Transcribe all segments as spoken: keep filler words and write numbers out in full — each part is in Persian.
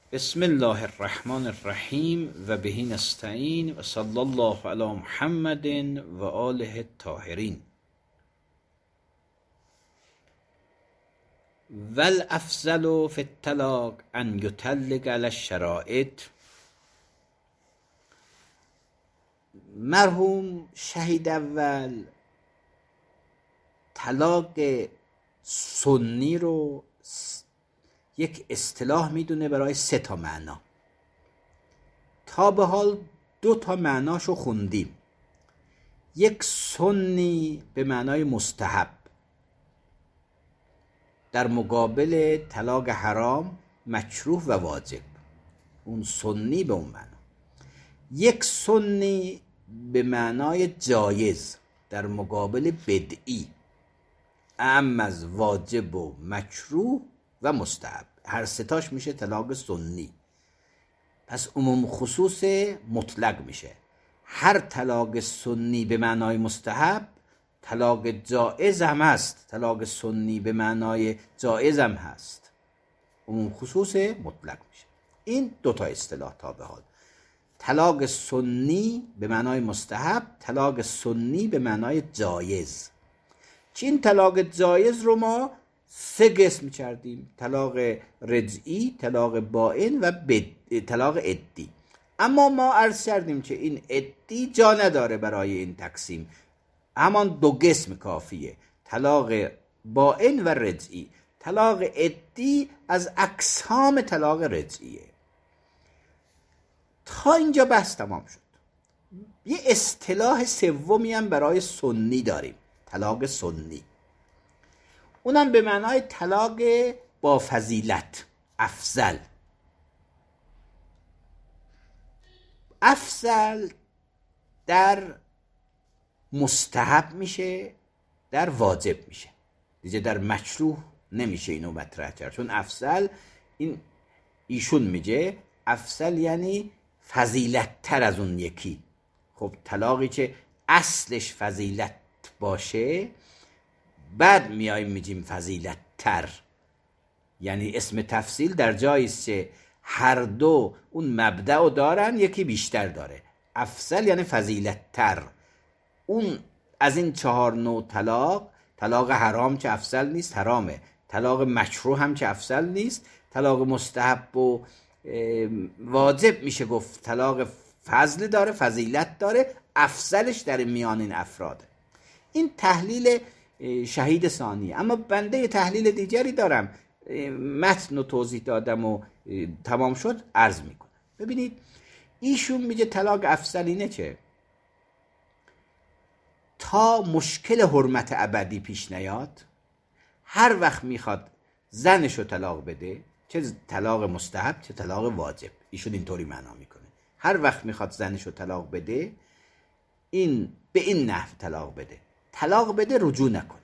بسم الله الرحمن الرحیم و به نستعین و صلی الله علی محمد و آله الطاهرین. والافضل فی الطلاق ان یطلق علی الشرائط. مرحوم شهید اول طلاق سنی رو یک اصطلاح میدونه برای سه تا معنا. تا به حال دو تا معناشو خوندیم. یک سنی به معنای مستحب در مقابل طلاق حرام، مکروه و واجب، اون سنی به اون معنا. یک سنی به معنای جایز در مقابل بدعی، اعم از واجب و مکروه و مستحب. هر ستاش میشه طلاق سنی. پس عموم خصوص مطلق میشه. هر طلاق سنی به معنای مستحب طلاق جائز هم هست، طلاق سنی به معنای جائز هم هست، عموم خصوص مطلق میشه. این دوتا اصطلاح تا به حال: طلاق سنی به معنای مستحب، طلاق سنی به معنای جایز. که این طلاق جایز رو ما سه قسم کردیم: طلاق رجعی، طلاق بائن و بد... طلاق عدی. اما ما عرض کردیم که این عدی جا نداره برای این تقسیم، همان دو قسم کافیه: طلاق بائن و رجعی. طلاق عدی از اقسام طلاق رجعیه. تا اینجا بحث تمام شد. یه اصطلاح سومی هم برای سنی داریم: طلاق سنی. اونم به معنای طلاق با فضیلت، افضل. افضل در مستحب میشه، در واجب میشه، دیگه در مکروه نمیشه اینو مطرح کرد. چون افضل این ایشون میگه افضل یعنی فضیلت تر از اون یکی. خب طلاقی که اصلش فضیلت باشه بعد میاییم میگیم فضیلت تر، یعنی اسم تفصیل در جایی است که هر دو اون مبدأ رو دارن، یکی بیشتر داره. افضل یعنی فضیلت تر. اون از این چهار نوع طلاق، طلاق حرام که افضل نیست، حرامه. طلاق مکروه هم که افضل نیست. طلاق مستحب و واجب میشه گفت طلاق فضل داره، فضیلت داره. افضلش در میان این افراده. این تحلیل شهید ثانیه. اما بنده تحلیل دیگری دارم، متن و توضیح دادم و تمام شد، عرض میکنم. ببینید ایشون میگه طلاق افضل اینه که تا مشکل حرمت ابدی پیش نیاد، هر وقت میخواد زنشو طلاق بده، چه طلاق مستحب چه طلاق واجب، ایشون اینطوری معنا میکنه. هر وقت میخواد زنشو طلاق بده، این به این نحو طلاق بده: طلاق بده، رجوع نکنه.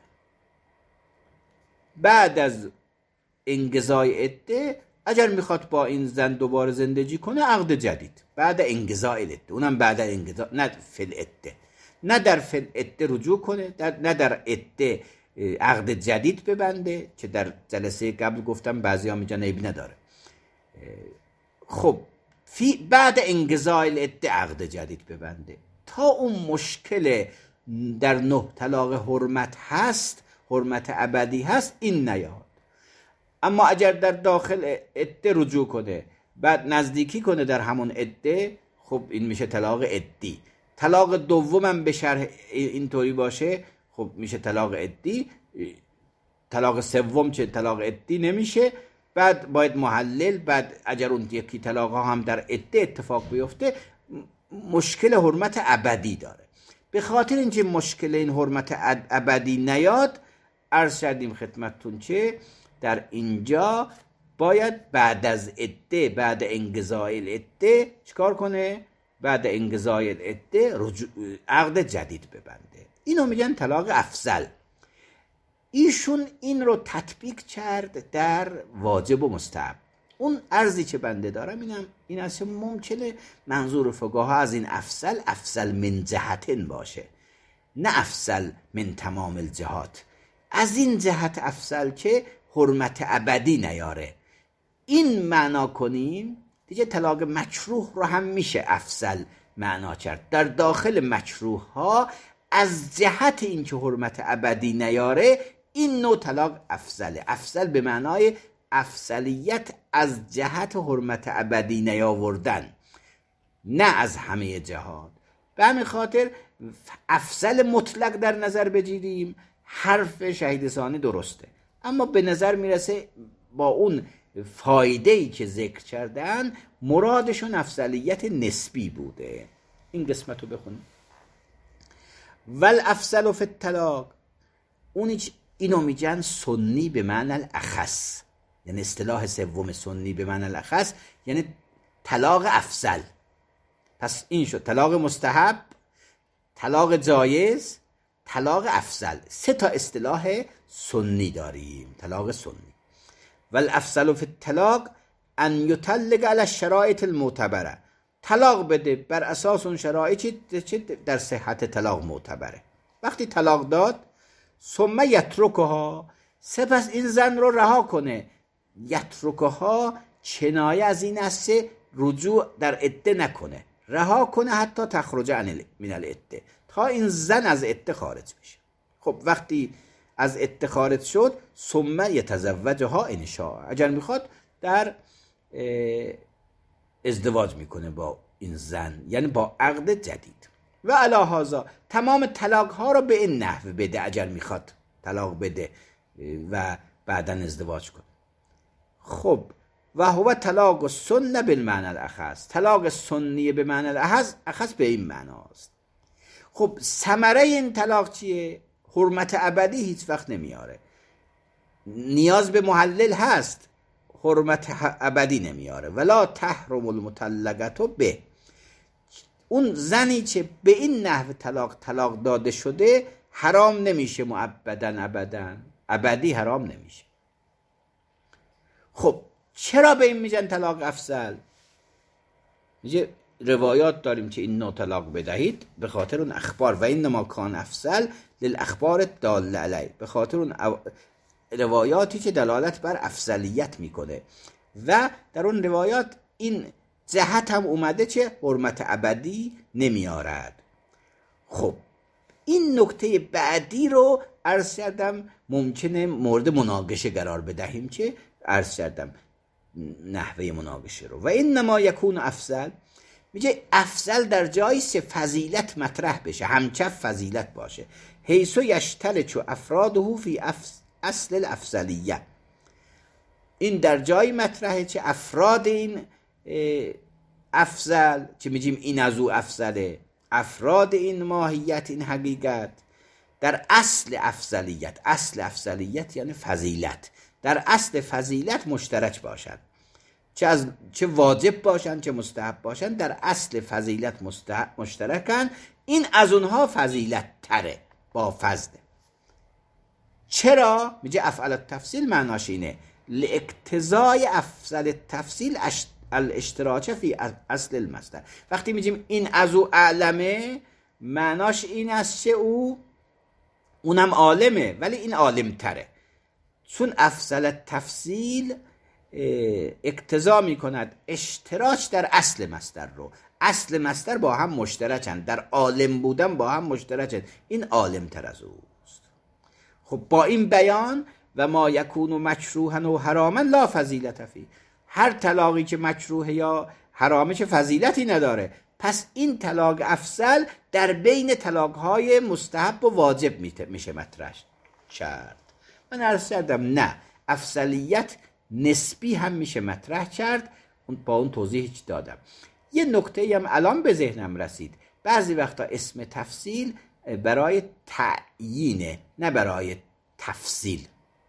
بعد از انقضای عده اگر میخواد با این زن دوباره زندگی کنه، عقد جدید بعد انقضای عده. اونم بعد انقضا، نه فل عده، نه در فل عده رجوع کنه، در نه در عده عقد جدید ببنده، که در جلسه قبل گفتم بعضیا میگن عیب نداره. خب فی بعد انقضای عده عقد جدید ببنده تا اون مشکل در نه طلاق حرمت هست، حرمت ابدی هست، این نیاد. اما اگر در داخل عده رجوع کنه، بعد نزدیکی کنه در همون عده، خب این میشه طلاق عدی. طلاق دومم به شرح اینطوری باشه، خب میشه طلاق عدی. طلاق سوم چه طلاق عدی نمیشه، بعد باید محلل. بعد اگر اون یکی طلاق ها هم در عده اتفاق بیفته، مشکل حرمت ابدی داره. به خاطر اینکه مشکل این حرمت ابدی نیاد، عرض کردیم خدمتتون چه در اینجا باید بعد از عده، بعد انقضای العده چیکار کنه؟ بعد انقضای العده عقد جدید ببنده. اینو میگن طلاق افضل. ایشون این رو تطبیق کرد در واجب و مستحب. اون عرضی که بنده دارم اینم این است که ممکنه منظور فقها از این افضل افضل من جهتن باشه، نه افضل من تمام الجهات. از این جهت افضل که حرمت ابدی نیاره. این معنا کنیم دیگه طلاق مکروه رو هم میشه افضل معنا کرد. در داخل مکروه ها از جهت اینکه حرمت ابدی نیاره این نوع طلاق افضله. افضل به معنای افضلیت از جهت حرمت ابدی نیاوردن، نه از همه جهات. به همین خاطر افضل مطلق در نظر بگیریم حرف شهید ثانی درسته، اما به نظر میرسه با اون فایده‌ای که ذکر کردن مرادشون افضلیت نسبی بوده. این قسمت رو بخونیم. والافضل فی الطلاق، اون اینو میگن سنی به معنی الاخص، یعنی اصطلاح سوم سنی به معنی الاخص یعنی طلاق افضل. پس این شد طلاق مستحب، طلاق جایز، طلاق افضل. سه تا اصطلاح سنی داریم، طلاق سنی. والافضل فی الطلاق ان یطلق علی الشرایط المعتبره، طلاق بده بر اساس اون شرایطی که در صحت طلاق معتبره. وقتی طلاق داد ثم یترکها، سپس این زن رو رها کنه. یترکها کنایه از این است که رجوع در عده نکنه، رها کنه حتی تخرج من العده، تا این زن از عده خارج بشه. خب وقتی از عده خارج شد ثم یتزوجها ان شاء، اگر میخواد در ازدواج میکنه با این زن، یعنی با عقد جدید. و علی هذا تمام طلاق ها رو به این نحو بده اگر میخواد طلاق بده و بعدا ازدواج کنه. خب و هو طلاق سنه بالمعنی الاخص، طلاق سنی به معنی الاخص اخص به این معناست. خب ثمره این طلاق چیه؟ حرمت ابدی هیچ وقت نمیاره. نیاز به محلل هست، حرمت ابدی نمیاره. ولا تحرم المطلقه به، اون زنی که به این نحو طلاق طلاق داده شده حرام نمیشه مؤبدن ابدا، ابدی حرام نمیشه. خب چرا به این میگن طلاق افضل؟ میگه روایات داریم که این نوع طلاق بدهید به خاطر اون اخبار، و این نما کان افضل للاخبار داله علی، به خاطر اون روایاتی که دلالت بر افضلیت میکنه. و در اون روایات این جهت هم اومده که حرمت ابدی نمیارد. خب این نکته بعدی رو عرض کردم ممکنه مورد مناقشه قرار بدهیم که عرض کردم نحوه مناقشه رو. و این نما یکون افضل، میگه افضل در جایی که فضیلت مطرح بشه، همچف فضیلت باشه. حیث یشترط افراده فی اصل الافضلیه، این در جایی مطرحه که افراد این افضل که میگیم این از او افضله، افراد این ماهیت این حقیقت در اصل افضلیت، اصل افضلیت یعنی فضیلت، در اصل فضیلت مشترک باشند، چه از چه واجب باشند چه مستحب باشند، در اصل فضیلت مشترکن. این از اونها فضیلت تره، با فضل. چرا؟ میگه افعل التفصیل معناش اینه لاقتضای افضل التفصیل الاشتراک فی اصل المصدر. وقتی میگیم این از او اعلمه معناش این است که او اونم عالمه ولی این عالم تره، چون افضل التفصیل اقتضا میکند اشتراک در اصل مصدر رو. اصل مصدر با هم مشترکن، در عالم بودن با هم مشترکن، این عالم تر از اوست. خب با این بیان و ما یکون مکروها و حراما لا فضیلت فی، هر طلاقی که مکروه یا حرامه که فضیلتی نداره، پس این طلاق افضل در بین طلاقهای مستحب و واجب میشه مطرح کرد. من عرض کردم نه، افضلیت نسبی هم میشه مطرح کرد، با اون توضیح دادم. یه نکته هم الان به ذهنم رسید، بعضی وقتا اسم تفصیل برای تعیینه نه برای تفصیل.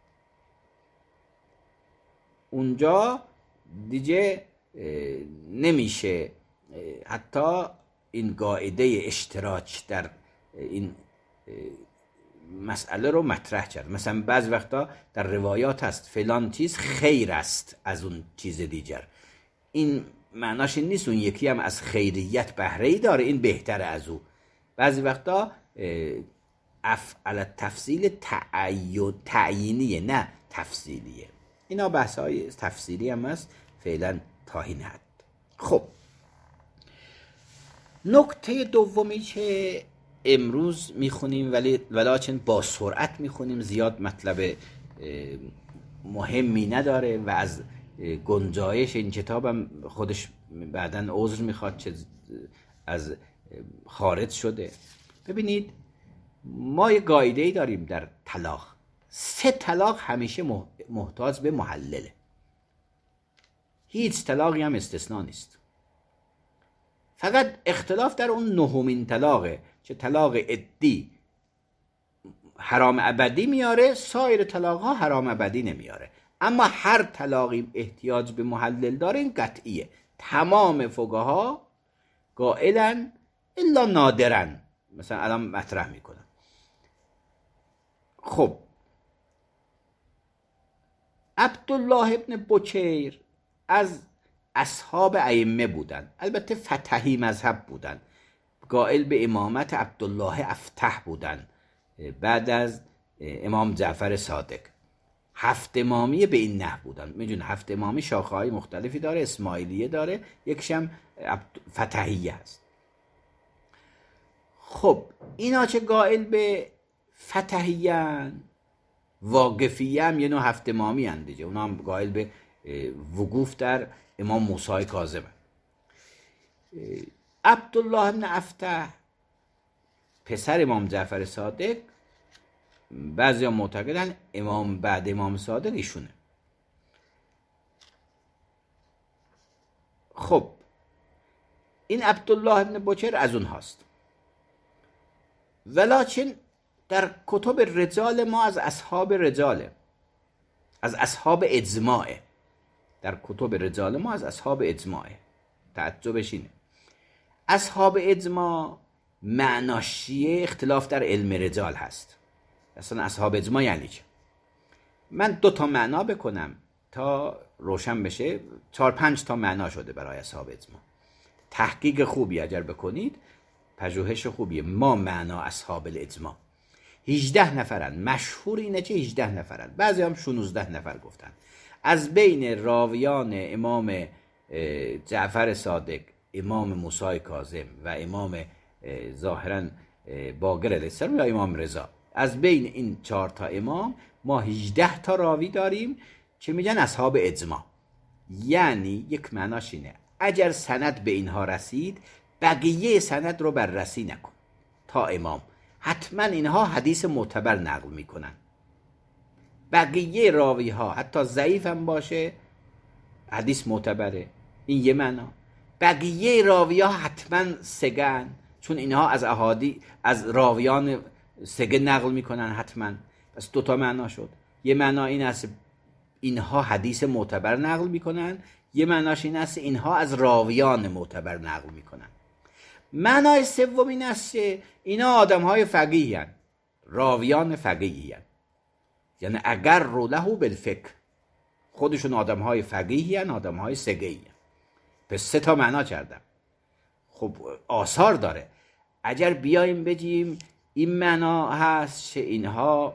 اونجا دیگه نمیشه حتی این قاعده اشتراک در این مسئله رو مطرح کرد. مثلا بعض وقتا در روایات هست فلان چیز خیر است از اون چیز دیگر، این معناش این نیست اون یکی هم از خیریت بهره‌ای داره این بهتره از او. بعضی وقتا افعل تفصیل تعیینیه نه تفصیلیه. اینا بحث های تفسیری هم هست، فعلا تا این حد. خب نکته دومی که امروز میخونیم ولی ولیکن با سرعت میخونیم، زیاد مطلب مهمی نداره و از گنجایش این کتاب هم خودش بعداً عذر میخواد چه از خارج شده. ببینید ما یه قاعده‌ای داریم در طلاق، سه طلاق همیشه محتاج به محلله، هیچ طلاقی هم استثناء نیست. فقط اختلاف در اون نهمین طلاقه که طلاق عدی حرام ابدی میاره، سایر طلاق ها حرام ابدی نمیاره. اما هر طلاقی احتیاج به محلل داره، این قطعیه. تمام فقها قائلن الا نادرن، مثلا الان مطرح میکنن. خب عبدالله ابن بکیر از اصحاب ائمه بودن، البته فتحی مذهب بودن، قائل به امامت عبدالله افتح بودن بعد از امام جعفر صادق. هفت امامی به این نحو بودن. میدون هفت امامی شاخه های مختلفی داره، اسماعیلیه داره، یکشم فتحیه هست. خب اینا چه قائل به فتحیان، واقفیه هم یه نوع هفت امامی هست دیگه، اونا هم قائل به وقوف در امام موسی کاظم. عبدالله ابن افتح پسر امام جعفر صادق، بعضی هم معتقدن امام بعد امام صادق ایشونه. خب این عبدالله ابن بکر از اون هاست، ولیکن در کتب رجال ما از اصحاب رجاله، از اصحاب اجماعه. در کتب رجال ما از اصحاب اجماعه. تعجبش اینه اصحاب اجماع معناش چیه؟ اختلاف در علم رجال هست. اصلا اصحاب اجماع یعنی چه؟ من دو تا معنا بکنم تا روشن بشه. چهار پنج تا معنا شده برای اصحاب اجماع. تحقیق خوبی اگر بکنید، پژوهش خوبیه. ما معنا اصحاب الاجماع هجده نفرن، مشهور اینه که هجده نفرن، بعضی هم شانزده نفر گفتن. از بین راویان امام جعفر صادق، امام موسی کاظم و امام ظاهرا باقر علیه السلام یا امام رضا، از بین این چهار تا امام ما هجده تا راوی داریم که میگن اصحاب اجماع. یعنی یک معناش اینه اگر سند به اینها رسید، بقیه سند رو بررسی نکن تا امام، حتما اینها حدیث معتبر نقل میکنن. بقیه راوی ها حتی ضعیف هم باشه حدیث معتبره، این یه معنا. بقیه راوی ها حتما سگن، چون اینها از احادی از راویان سگه نقل میکنن حتما. پس دو تا معنا شد. یه معنا این است اینها حدیث معتبر نقل میکنن، یه معناش این است اینها از راویان معتبر نقل میکنن. معنای سوم این است که اینا آدم های فقیهی هستند، راویان فقیهی هستند. یعنی اگر رو له بالفقه، خودشون آدم های فقیهی هستند، آدم های سگهی هستند. پس سه تا معنا کردم. خب آثار داره. اگر بیایم بگیم این معنا هست که اینها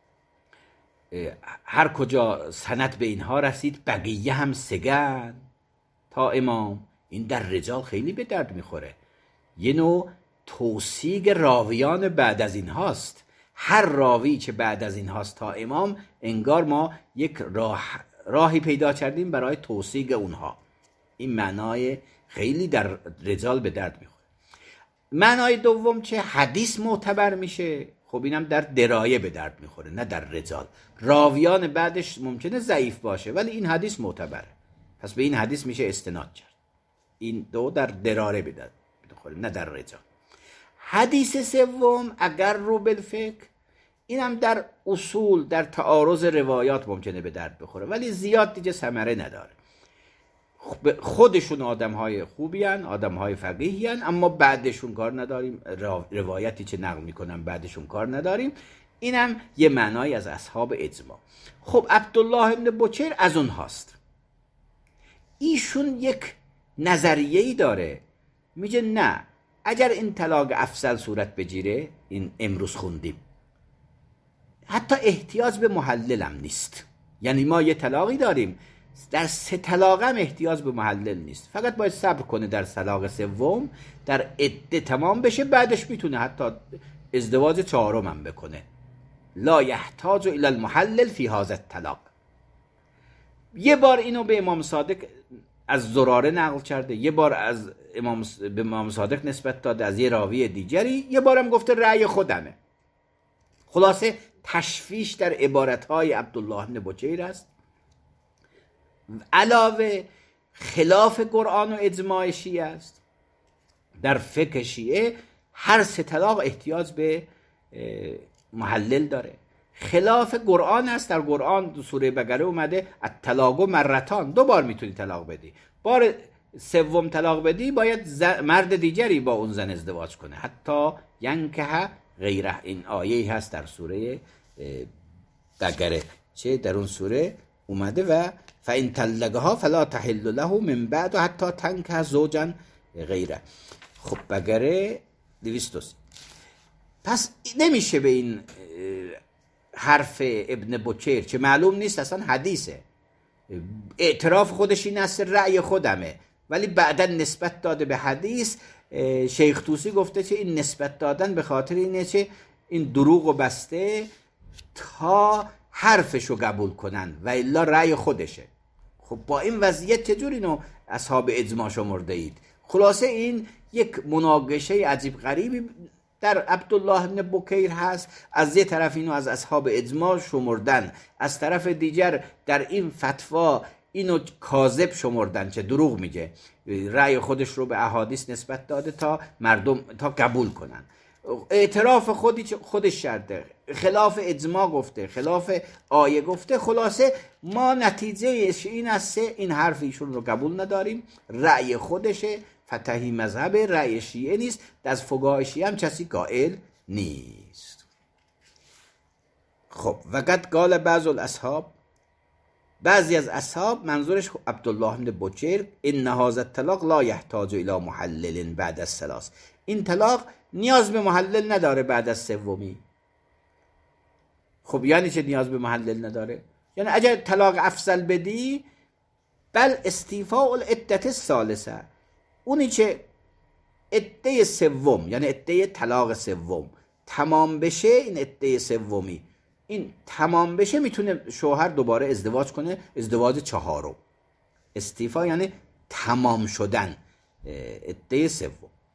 هر کجا سند به اینها رسید بقیه هم سگن تا امام، این در رجال خیلی به درد میخوره. یه نوع توصیق راویان بعد از این هاست. هر راوی که بعد از این هاست تا امام، انگار ما یک راه راهی پیدا کردیم برای توصیق اونها. این معنای خیلی در رجال به درد میخوره. معنای دوم که حدیث معتبر میشه، خب اینم در درایه به درد میخوره، نه در رجال. راویان بعدش ممکنه ضعیف باشه ولی این حدیث معتبره، پس به این حدیث میشه استناد کرد. این دو در دراره به درد میخوره، نه در رجال. حدیث سوم اگر رو بالفقه، اینم در اصول، در تعارض روایات ممکنه به درد بخوره ولی زیاد دیگه ثمره نداره. خودشون آدم های خوبی هن، آدم های فقیهی هن، اما بعدشون کار نداریم، روایتی چه نقل میکنن بعدشون کار نداریم. اینم یه معنایی از اصحاب اجماع. خب عبدالله ابن بکر از اون هاست. ایشون یک نظریه‌ای داره، میگه نه، اگر این طلاق افضل صورت بگیره، این امروز خوندیم، حتی احتیاج به محللم نیست. یعنی ما یه طلاقی داریم، در سه طلاق هم احتیاج به محلل نیست، فقط باید صبر کنه در طلاق سوم در عده تمام بشه، بعدش میتونه حتی ازدواج چهارم هم بکنه. لا یحتاج الی المحلل فی هذا الطلاق. یه بار اینو به امام صادق از زراره نقل کرده، یه بار از امام به امام صادق نسبت داده از یه راوی دیگری، یه بارم گفته رأی خودمه. خلاصه تشویش در عبارتهای عبدالله بن بکیر است. علاوه خلاف قرآن و اجماع شیعه است. در فقه شیعه هر سه طلاق احتیاج به محلل داره. خلاف قرآن است. در قرآن دو سوره بقره اومده الطلاق مرتان، دو بار میتونی طلاق بدی، بار سوم طلاق بدی باید مرد دیگری با اون زن ازدواج کنه، حتی ینکه غیره. این آیه هست در سوره بقره، چه در اون سوره اومده و فإن طلقها فلا تحل له من بعد حتی تنکح زوجا غیره. خب بقره دویست و سی. پس نمیشه به این حرف ابن بکیر که معلوم نیست اصلا حدیثه، اعتراف خودش این است رأی خودمه، ولی بعدا نسبت داده به حدیث. شیخ طوسی گفته که این نسبت دادن به خاطر اینه که این دروغ و بسته تا حرفشو قبول کنن و الا رأی خودشه. خب با این وضعیت چجور اینو اصحاب اجماع شمرده اید؟ خلاصه این یک مناقشه عجیب غریبی در عبدالله بن بکیر هست. از یه طرف اینو از اصحاب اجماع شمردن، از طرف دیگر در این فتوا اینو کاذب شمردن چه دروغ میگه، رأی خودش رو به احادیث نسبت داده تا مردم تا قبول کنن. اعتراف خودی خودش شرطه، خلاف اجماع گفته، خلاف آیه گفته. خلاصه ما نتیجه این است این حرف ایشون رو قبول نداریم، رأی خودشه، فتحی مذهب، رأی شیعه نیست، از فقهای شیعه هم کسی قائل نیست. خب وقت قال بعض الاصحاب، بعضی از اصحاب منظورش عبدالله بن بکیر، ان هذا الطلاق لا یحتاج الی محلل بعد از ثلاث. این طلاق نیاز به محلل نداره بعد از سومی. خب یعنی چه نیاز به محلل نداره؟ یعنی اگر طلاق افضل بدی بل استیفاء العدة الثالثه، اونی که عده سوم یعنی عده طلاق سوم تمام بشه، این عده سومی این تمام بشه میتونه شوهر دوباره ازدواج کنه، ازدواج چهارم. استیفا یعنی تمام شدن عده سوم.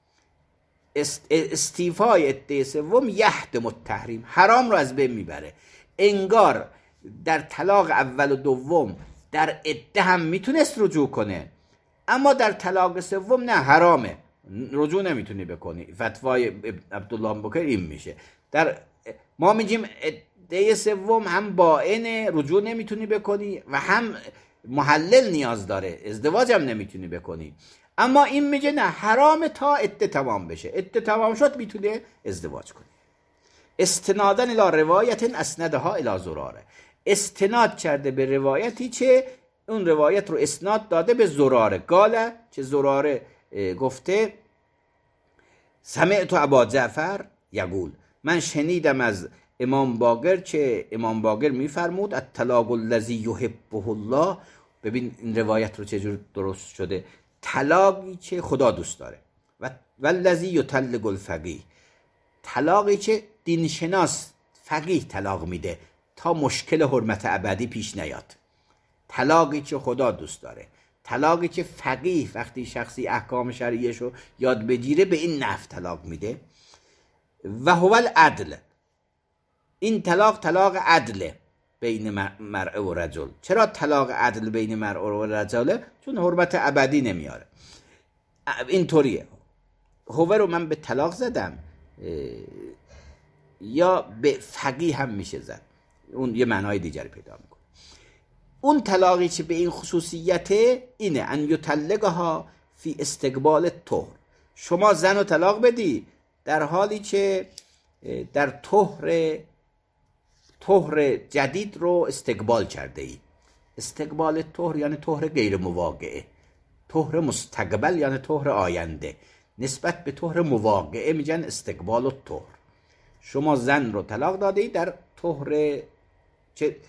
استیفای عده سوم یحتم التحریم، حرام رو از بین میبره. انگار در طلاق اول و دوم در عده هم میتونست رجوع کنه، اما در طلاق سوم نه، حرامه، رجوع نمیتونی بکنی. فتوای عبدالله بن بکیر این میشه. در ما میگیم عده سوم هم باین، رجوع نمیتونی بکنی و هم محلل نیاز داره، ازدواج هم نمیتونی بکنی. اما این میگه نه، حرام تا عده تمام بشه، عده تمام شد میتونه ازدواج کنی. استنادن الی روایت اسندها الی زراره، استناد کرده به روایتی چه اون روایت رو اسناد داده به زراره. قاله چه زراره گفته سمعت ابا جعفر یقول، من شنیدم از امام باقر چه امام باقر میفرمود الطلاق الذی یحبه الله. ببین این روایت رو چجور درست شده، طلاقی که خدا دوست داره، و والذی یطلق الفقیه، طلاقی که دینشناس فقیه طلاق میده تا مشکل حرمت ابدی پیش نیاد. طلاقی که خدا دوست داره، طلاقی که فقیه وقتی شخصی احکام شرعیش رو یاد بگیره به این نحو طلاق میده. و هو العدل، این طلاق طلاق عدله بین مرء و رجل. چرا طلاق عدل بین مرء و رجل؟ چون حرمت ابدی نمیاره. اینطوریه. هو رو من به طلاق زدم یا به فقیه هم میشه زد، اون یه معنای دیگری پیدا میکنه. اون طلاقی که به این خصوصیت اینه ان یطلقها فی استقبال طهر، شما زن رو طلاق بدی در حالی که در طهر طهر جدید رو استقبال کرده ای. استقبال طهر یعنی طهر غیر مواقعه، طهر مستقبل یعنی طهر آینده. نسبت به طهر مواقعه میگن استقبال الطهر. شما زن رو طلاق داده ای در طهر که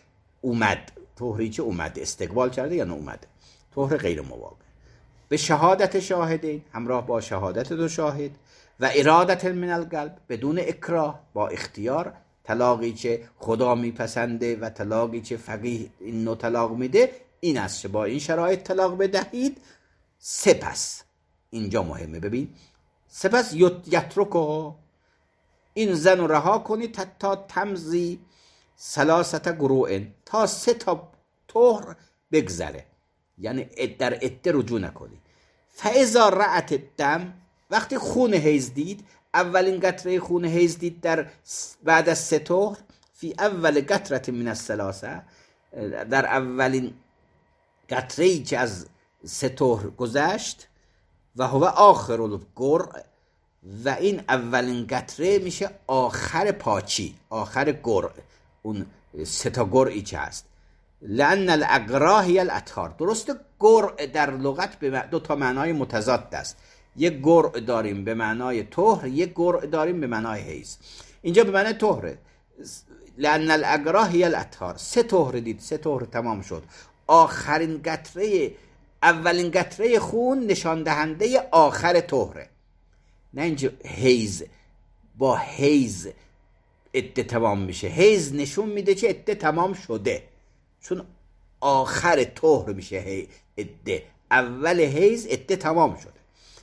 اومد، طهریچه اومد، استقبال کرده یا نه اومده، طهر غیر مواقع. به شهادت شاهدین، همراه با شهادت دو شاهد، و ارادت من القلب، بدون اکراه، با اختیار، طلاقی که خدا میپسنده و طلاقی که فقیه این نوع طلاق میده این است که با این شرایط طلاق بدهید. سپس اینجا مهمه، ببین، سپس یترکه، این زن رو رها کنید تا تمزی ثلاثه قروء، تا سه تا طهر بگذره، یعنی در عده رجوع نکنی. فاذا رأت الدم، وقتی خون حیض دید، اولین قطره خون حیض دید در بعد از سه طهر، فی اول قطره من الثلاثه، در اولین قطره‌ای که از سه طهر گذشت، و هو آخر القرء، و این اولین قطره میشه آخر پاچی، آخر قرء، اون سه تا قرئی که هست. لأن الاقرا هی الاطهار، درسته قرء در لغت به دو تا معنای متضاد است، یک قرء داریم به معنای طهر، یک قرء داریم به معنای حیض. اینجا به معنای طهره، لأن الاقرا هی الاطهار، سه طهر دید، سه طهر تمام شد، آخرین قطره، اولین قطره خون نشان دهنده آخر طهره، نه اینجا حیض با حیض عده تمام میشه، حیض نشون میده که عده تمام شده، چون آخر طهر میشه عده، اول حیض عده تمام شده.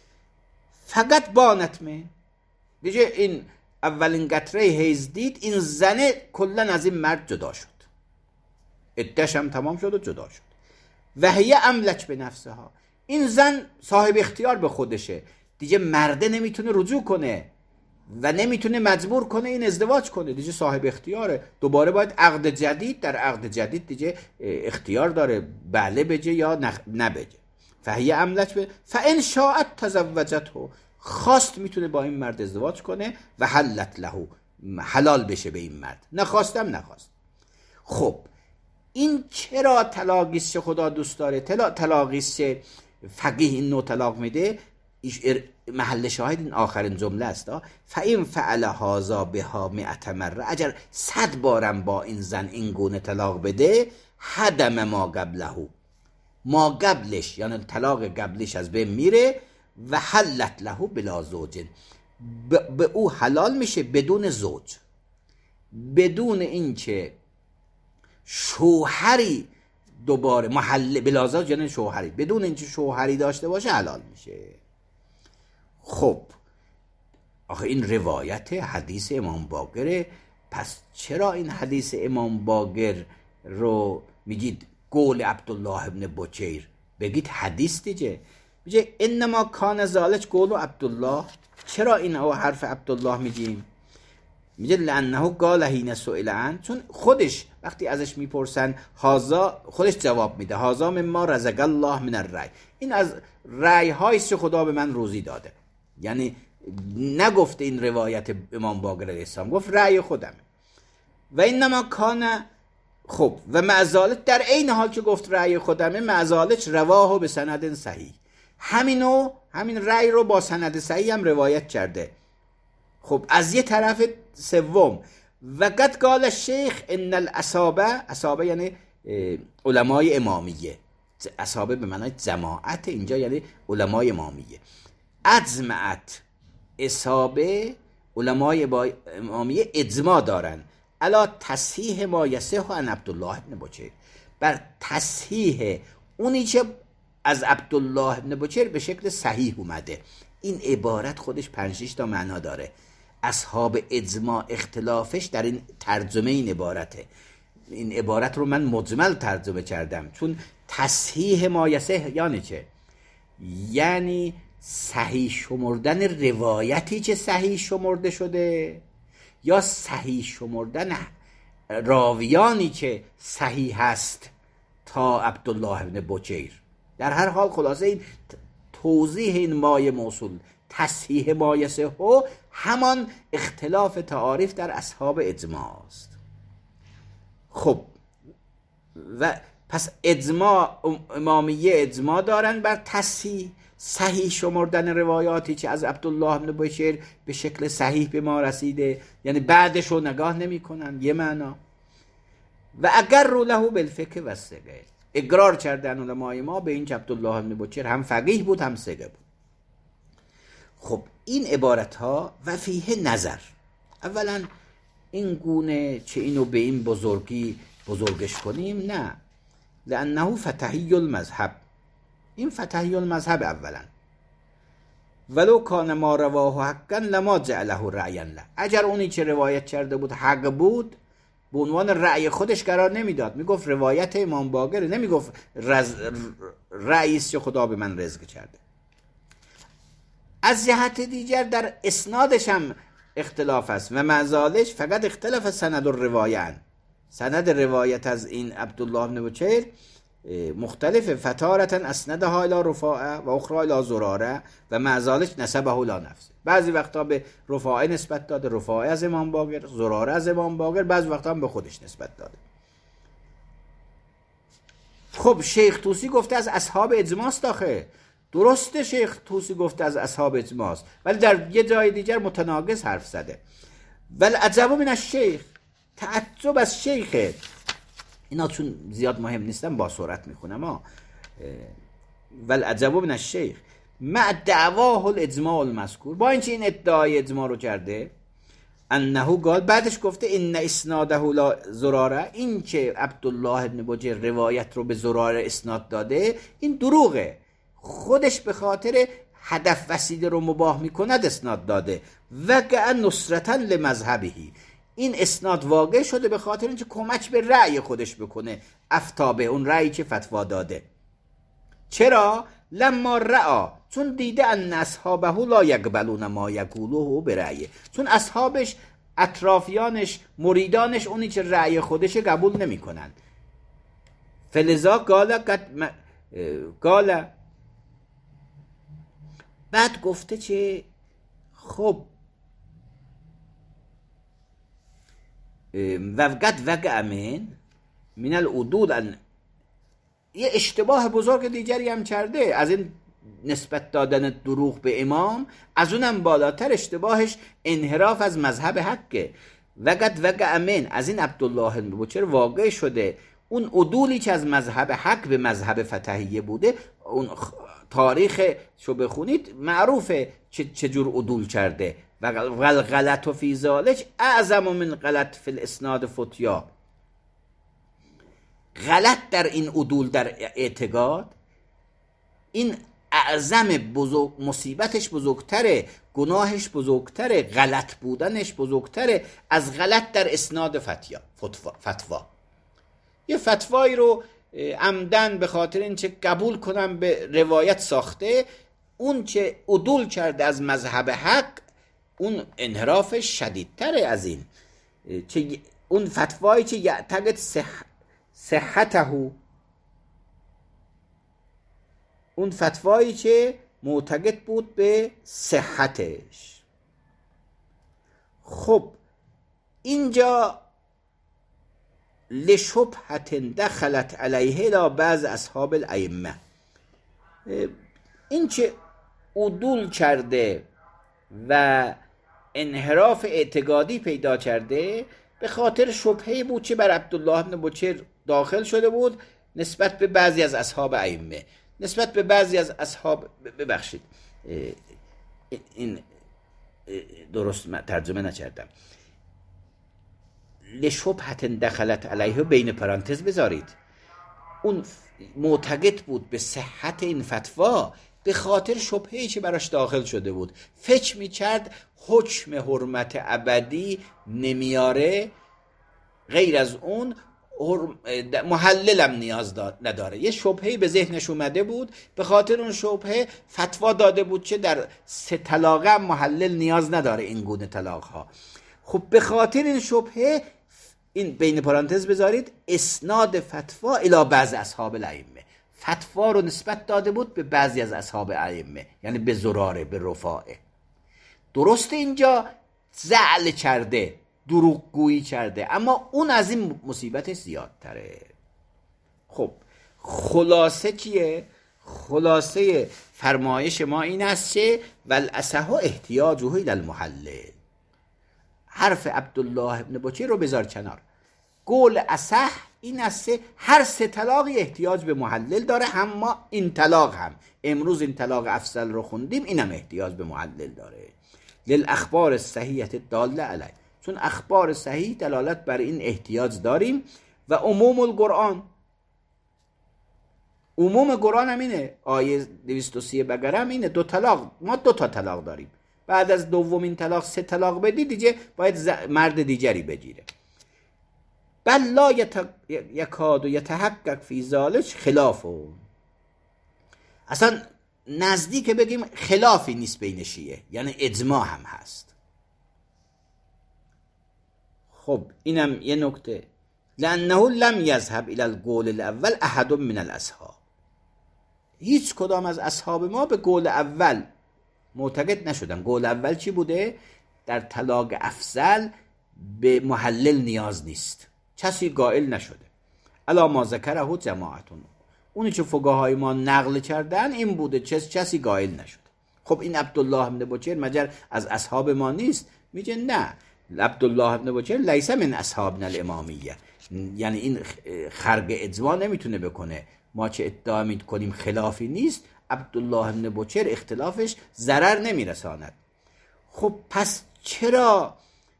فقط بانت می دیگه این اولین قطره حیض دید، این زنه کلا از این مرد جدا شد، عده‌ش هم تمام شد و جدا شد. و هی املک به نفسها، این زن صاحب اختیار به خودشه دیگه، مرده نمیتونه رجوع کنه و نمیتونه مجبور کنه این ازدواج کنه، دیگه صاحب اختیاره. دوباره باید عقد جدید، در عقد جدید دیگه اختیار داره بله بجه یا نبجه. فهی املک به فان شاءت تزوجته، خواست میتونه با این مرد ازدواج کنه، و حلت له، حلال بشه به این مرد، نخواستم نخواست. خب این چرا طلاقیست که خدا دوست داره؟ طلاقیست که فقیه این نوع طلاق میده؟ محل شاهد این آخرین جمله است، فاین فعل هذا بها مئة مره، اگر صد بارم با این زن این گونه طلاق بده، هدم ما قبله، ما قبلش یعنی طلاق قبلش از بین میره، و حلت له بلا زوج، به او حلال میشه بدون زوج، بدون اینکه شوهری دوباره محل بلا زوج، یعنی شوهری بدون اینکه شوهری داشته باشه حلال میشه. خب آخه این روایت حدیث امام باقره، پس چرا این حدیث امام باقر رو میگید قول عبدالله ابن بچیر؟ بگید حدیث دیگه، میگه انما کان ذالک قول عبدالله. چرا این حرف عبدالله میگیم؟ میگه لانه قال حین سئل عن، چون خودش وقتی ازش میپرسن هازا، خودش جواب میده هازا مما رزق الله من الرأی، این از رأی هایست که خدا به من روزی داده، یعنی نگفته این روایت امام باقر علیه السلام، گفت رأی خودمه. و اینما کان، خب و معذالت، در این حال که گفت رأی خودمه، معذالت رواه به سند صحیح، همینو همین رأی رو با سند صحیح هم روایت کرده. خب از یه طرف سوم، و قد قال الشیخ ان الاصابه، اصابه یعنی علمای امامیه، اصابه به معنای جماعت، اینجا یعنی علمای امامیه، اجمعت، اصابه علمای امامیه اجماع دارن علا تصحیح ما یصح عن عبدالله ابن بچیر، بر تصحیح اونی که از عبدالله ابن بچیر به شکل صحیح اومده. این عبارت خودش پنج شش تا معنا داره، اصحاب اجماع اختلافش در این ترجمه این عبارته. این عبارت رو من مجمل ترجمه کردم، چون تصحیح ما یصح یعنی چه؟ یعنی صحیح شمردن روایتی که صحیح شمرده شده، یا صحیح شمردن راویانی که صحیح هست تا عبدالله ابن بچیر. در هر حال خلاصه این توضیح این مایه موصول، تصحیح ما یصح همان اختلاف تعاریف در اصحاب اجماع است. خب و پس اجماع، امامیه اجماع دارن بر تصحیح، صحیح شمردن روایاتی که از عبدالله ابن بشیر به شکل صحیح به ما رسیده، یعنی بعدش رو نگاه نمی کنن، یه معنا. و اگر رو له بالفقه و الثقه، اقرار کردن علمای ما به این که عبدالله بن بچر هم فقیه بود هم ثقه بود. خب این عبارت ها و فیه نظر، اولا این گونه چه اینو به این بزرگی بزرگش کنیم، نه، لانه فتحی المذهب، این فتحی المذهب اولا، ولو کان ما رواه حقا لما جعله رأیا له، اگر اونی که روایت کرده بود حق بود به عنوان رأی خودش قرار نمیداد، میگفت روایت امام باقر، نمیگفت رز... رأیست که خدا به من رزق کرده. از جهت دیگر در اسنادش هم اختلاف است و معزالش فقط اختلاف سند و روایت، سند روایت از این عبدالله بن بچر مختلف، فتارتا اسندها الی رفاعه و اخرى الی زراره و معزالش نسبه الی نفسه، بعضی وقتا به رفاعه نسبت داده، رفاعه از امام باقر، زراره از امام باقر، بعضی وقتا هم به خودش نسبت داده. خب شیخ طوسی گفته از اصحاب اجماعست داخل، درسته شیخ طوسی گفته از اصحاب اجماعست، ولی در یه جای دیگر متناقض حرف زده. ول عجب من الشیخ، تعجب از شیخه، اینا چون زیاد مهم نیستن با سرعت میخونم ها. ول عجب من الشیخ مع دعواه الاجماع المذکور، با اینکه این ادعای اجماع رو کرده، انه قال، بعدش گفته ان اسناده لا زراره، این که عبدالله بن بچر روایت رو به زراره اسناد داده این دروغه، خودش به خاطر هدف وسیله رو مباح میکند اسناد داده، وقع نصرتا لمذهبهی، این اسناد واقع شده به خاطر اینکه کمک به رأی خودش بکنه، افتابه، اون رأیی که فتوا داده. چرا؟ لما رأى، چون دیده ان اصحابه لا یقبلون ما یقولوه برأیه، چون اصحابش، اطرافیانش، مریدانش اونی که رأی خودش قبول نمی کنن. فلذا قال قد قال، بعد گفته که خب و قد وقع من من العدول، یه اشتباه بزرگ دیگری هم کرده از این نسبت دادن دروغ به امام، از اونم بالاتر اشتباهش انحراف از مذهب حقه. و قد وقع من، از این عبدالله بن بچر واقع شده اون عدولی که از مذهب حق به مذهب فتحیه بوده، اون تاریخ شو بخونید معروفه چجور عدول کرده. و غلط و فی ذالک اعظم من غلط فی الاسناد فتیا، غلط در این عدول در اعتقاد این اعظم، بزرگ، مصیبتش بزرگتره، گناهش بزرگتره، غلط بودنش بزرگتره از غلط در اسناد فتیا فتوا. یه فتوایی رو عمدن به خاطر این چه قبول کنم به روایت ساخته، اون چه عدول کرده از مذهب حق اون انحرافش شدیدتره از این، چه اون فتوایی که یعتقد صح صحته، اون فتوایی که معتقد بود به صحتش. خب اینجا لشبهت دخلت علیه لا بعض اصحاب الائمه، این که عدول کرده و انحراف اعتقادی پیدا کرده به خاطر شبهه‌ای بود که بر عبدالله بن بچر داخل شده بود نسبت به بعضی از اصحاب ائمه، نسبت به بعضی از اصحاب، ببخشید این درست ترجمه نکردم، لشبهت دخلت علیه بین پرانتز بذارید، اون معتقد بود به صحت این فتوا به خاطر شبهه‌ای که براش داخل شده بود، فکر می‌کرد حکم حرمت ابدی نمیاره، غیر از اون محللم نیاز نداره، یه شبهه‌ای به ذهنش اومده بود، به خاطر اون شبهه فتوا داده بود که در سه طلاق هم محلل نیاز نداره این گونه طلاق ها. خب به خاطر این شبهه، این بین پرانتز بذارید، اسناد فتوا الی بعض اصحاب الائمه، فتوا رو نسبت داده بود به بعضی از اصحاب ائمه، یعنی به زراره، به رفاعه. درسته اینجا زعل کرده، دروغگویی کرده، اما اون از این مصیبتش زیادتره. خب خلاصه چیه؟ خلاصه فرمایش ما این است که والاصح احتیاجه الی المحلل، حرف عبدالله ابن بچر رو بذار کنار، قول اصح این است هر سه طلاقی احتیاج به محلل داره، اما این طلاق هم امروز این طلاق افضل رو خوندیم اینم احتیاج به محلل داره. للاخبار الصحیحه الداله علیه، چون اخبار صحیح دلالت بر این احتیاج داریم. و عموم القرآن، عموم قرآن هم اینه، آیه دویست و سی بقره هم اینه، دو طلاق، ما دو تا طلاق داریم، بعد از دومین طلاق سه طلاق بدی دیگه باید مرد دیگری بگیره. بل لا یکاد یتحقق فی ذلک خلاف، اصلا نزدیک بگیم خلافی نیست بین شیعه، یعنی اجماع هم هست. خب اینم یه نکته، لانه لم یذهب الی القول الاول احد من الاصحاب، هیچ کدام از اصحاب ما به قول اول معتقد نشدن. قول اول چی بوده؟ در طلاق افضل به محلل نیاز نیست، کسی قائل نشده. الا ما ذکره جماعتون، اونی که فقهای ما نقل کردن این بوده، کسی قائل نشده. خب این عبدالله بن بکیر مگر از اصحاب ما نیست؟ میگه نه، عبدالله بن بکیر لیس من اصحابنا الامامیه، یعنی این خرق اجماع نمیتونه بکنه. ما چه ادعا میکنیم خلافی نیست، عبدالله بن بکیر اختلافش ضرر نمیرساند. خب پس چرا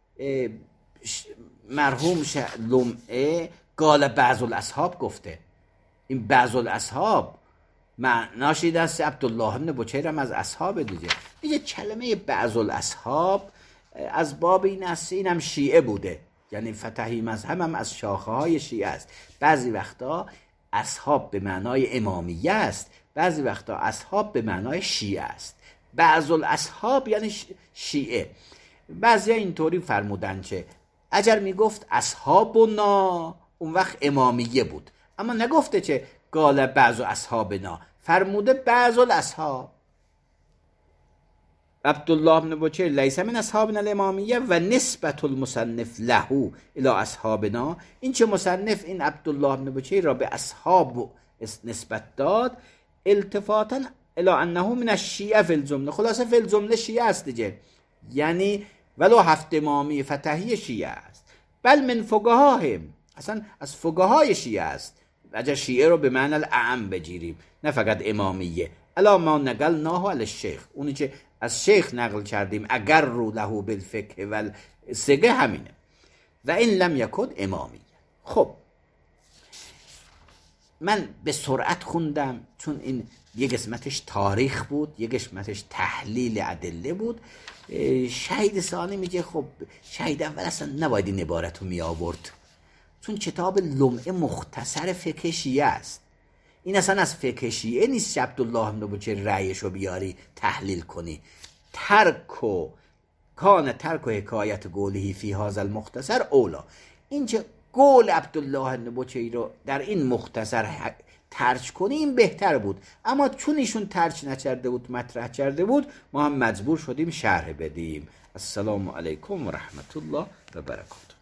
مرحوم لمعه قال بعض الاصحاب گفته؟ این بعض الاصحاب معناش این است عبدالله بن بکیر هم از اصحاب دیگه. دیگه کلمه بعض الاصحاب از باب این است اینم شیعه بوده، یعنی فتحی مذهب هم از شاخه های شیعه است. بعضی وقتا اصحاب به معنای امامیه است، بعضی وقتا اصحاب به معنای شیعه است. بعض الاصحاب یعنی شیعه. بعضی اینطوری فرمودن که اگر میگفت اصحابنا اون وقت امامیه بود، اما نگفته که قال بعض اصحابنا، فرموده بعض الاصحاب. عبدالله بن بکیر لیس من اصحابنا الامامیه و نسبت المصنف له الی اصحابنا، این چه مصنف این عبدالله بن بکیر را به اصحاب نسبت داد التفاتا الی انه من الشیعه فی الجمله، خلاصه فی الجمله شیعه است دیگه، یعنی ولو هفت امامی فتحی شیعه است. بل من فقهاهم، اصلا از فقهای شیعه است، اگر شیعه رو به معنی الاعم بگیریم نه فقط امامیه. الا ما نقلناه علی الشیخ، اونی که از شیخ نقل کردیم، اگر رو له بالفقه و السقه همینه. و این لم یکن امامیه. خب من به سرعت خوندم چون این یه قسمتش تاریخ بود، یه قسمتش تحلیل ادله بود. شهید ثانی میگه خب شهید اول اصلا نباید این عبارت رو می آورد، چون کتاب لمعه مختصر فقه شیعه است. این اصلا از فقه شیعه نیست که عبدالله بن بکیر رأیشو بیاری تحلیل کنی. ترک و کان ترک و حکایت قوله فی هذا المختصر اولا، این که قول عبدالله بن بکیر رو در این مختصر ترک کنی این بهتر بود، اما چون ایشون ترک نکرده بود مطرح کرده بود ما هم مجبور شدیم شرح بدیم. السلام علیکم و رحمت الله و برکاته.